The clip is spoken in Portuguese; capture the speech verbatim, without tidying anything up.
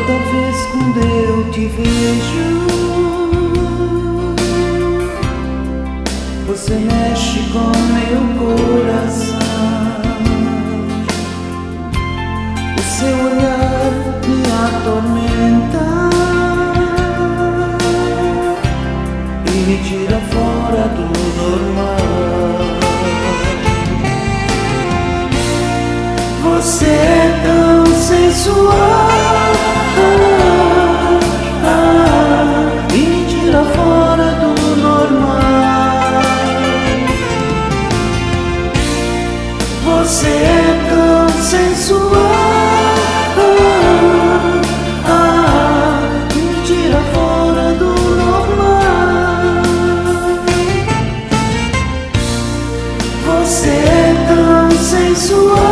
Toda vez quando eu te vejo, você mexe com meu coração. O seu olhar me atormenta e me tira fora do normal. Você é tão sensual, e me tira fora do normal. Você é tão sensual, me tira fora do normal. Você é tão sensual,